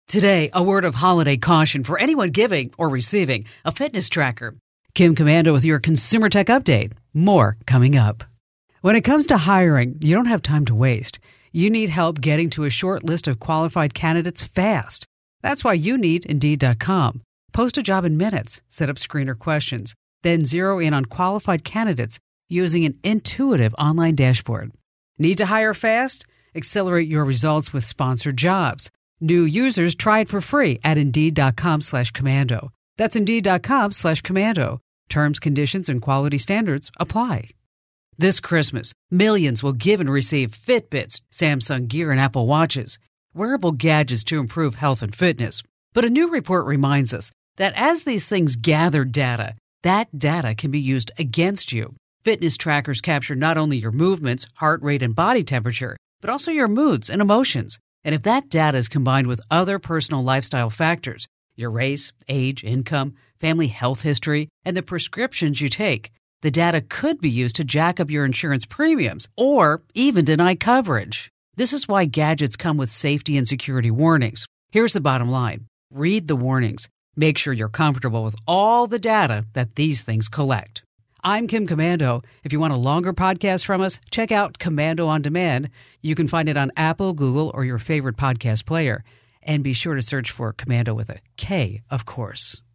Today, a word of holiday caution for anyone giving or receiving a fitness tracker. Kim Komando with your Consumer Tech Update. More coming up. When it comes to hiring, you don't have time to waste. You need help getting to a short list of qualified candidates fast. That's why you need Indeed.com. Post a job in minutes, set up screener questions, then zero in on qualified candidates using an intuitive online dashboard. Need to hire fast? Accelerate your results with sponsored jobs. New users try it for free at Indeed.com/commando. That's Indeed.com/commando. Terms, conditions, and quality standards apply. This Christmas, millions will give and receive Fitbits, Samsung Gear, and Apple Watches, wearable gadgets to improve health and fitness. But a new report reminds us that as these things gather data, that data can be used against you. Fitness trackers capture not only your movements, heart rate, and body temperature, but also your moods and emotions. And if that data is combined with other personal lifestyle factors, your race, age, income, family health history, and the prescriptions you take, the data could be used to jack up your insurance premiums or even deny coverage. This is why gadgets come with safety and security warnings. Here's the bottom line. Read the warnings. Make sure you're comfortable with all the data that these things collect. I'm Kim Komando. If you want a longer podcast from us, check out Komando on Demand. You can find it on Apple, Google, or your favorite podcast player. And be sure to search for Komando with a K, of course.